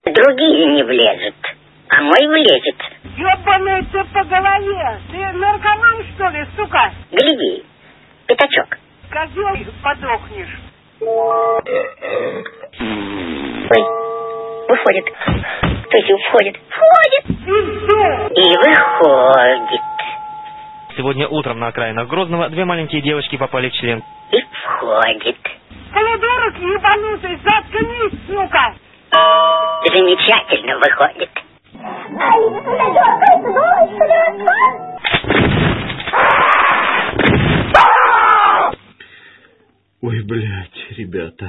Другие не влезут, а мой влезет. Ёбаный ты по голове! Ты наркоман, что ли, сука? Гляди, пятачок. Козёл, подохнешь. Ой, выходит. То есть входит. Входит. И выходит. Сегодня утром на окраинах Грозного две маленькие девочки попали в член. И входит. Полудурок ебанутый, заткнись, сука! Замечательно выходит. Ой, блядь, ребята.